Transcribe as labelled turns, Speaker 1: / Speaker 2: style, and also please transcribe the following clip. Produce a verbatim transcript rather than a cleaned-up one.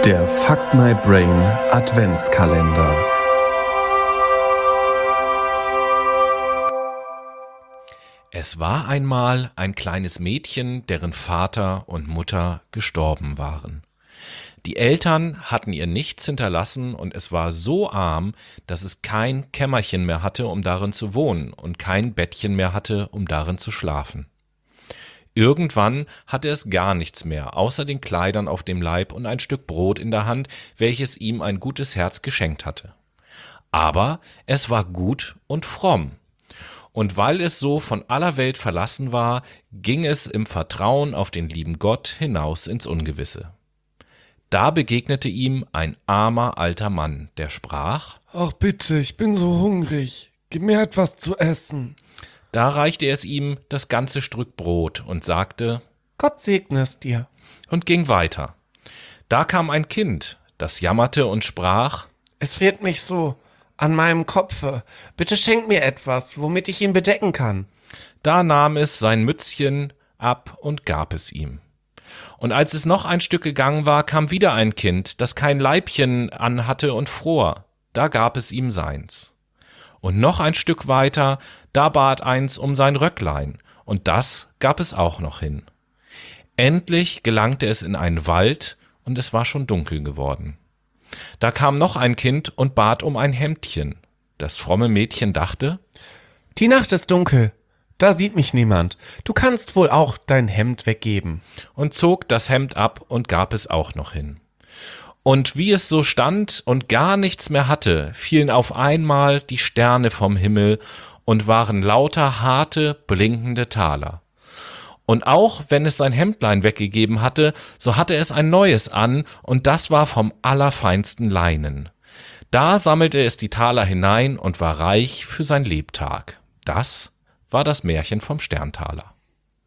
Speaker 1: Der Fuck My Brain Adventskalender.
Speaker 2: Es war einmal ein kleines Mädchen, deren Vater und Mutter gestorben waren. Die Eltern hatten ihr nichts hinterlassen und es war so arm, dass es kein Kämmerchen mehr hatte, um darin zu wohnen, und kein Bettchen mehr hatte, um darin zu schlafen. Irgendwann hatte es gar nichts mehr, außer den Kleidern auf dem Leib und ein Stück Brot in der Hand, welches ihm ein gutes Herz geschenkt hatte. Aber es war gut und fromm. Und weil es so von aller Welt verlassen war, ging es im Vertrauen auf den lieben Gott hinaus ins Ungewisse. Da begegnete ihm ein armer alter Mann, der sprach:
Speaker 3: »Ach bitte, ich bin so hungrig. Gib mir etwas zu essen.«
Speaker 2: Da reichte es ihm das ganze Stück Brot und sagte:
Speaker 3: »Gott segne es dir.«
Speaker 2: und ging weiter. Da kam ein Kind, das jammerte und sprach:
Speaker 3: »Es friert mich so an meinem Kopfe. Bitte schenk mir etwas, womit ich ihn bedecken kann.«
Speaker 2: Da nahm es sein Mützchen ab und gab es ihm. Und als es noch ein Stück gegangen war, kam wieder ein Kind, das kein Leibchen anhatte und fror. Da gab es ihm seins. Und noch ein Stück weiter, da bat eins um sein Röcklein, und das gab es auch noch hin. Endlich gelangte es in einen Wald, und es war schon dunkel geworden. Da kam noch ein Kind und bat um ein Hemdchen. Das fromme Mädchen dachte:
Speaker 3: »Die Nacht ist dunkel, da sieht mich niemand. Du kannst wohl auch dein Hemd weggeben.«
Speaker 2: und zog das Hemd ab und gab es auch noch hin. Und wie es so stand und gar nichts mehr hatte, fielen auf einmal die Sterne vom Himmel und waren lauter harte, blinkende Taler. Und auch wenn es sein Hemdlein weggegeben hatte, so hatte es ein neues an, und das war vom allerfeinsten Leinen. Da sammelte es die Taler hinein und war reich für sein Lebtag. Das war das Märchen vom Sterntaler.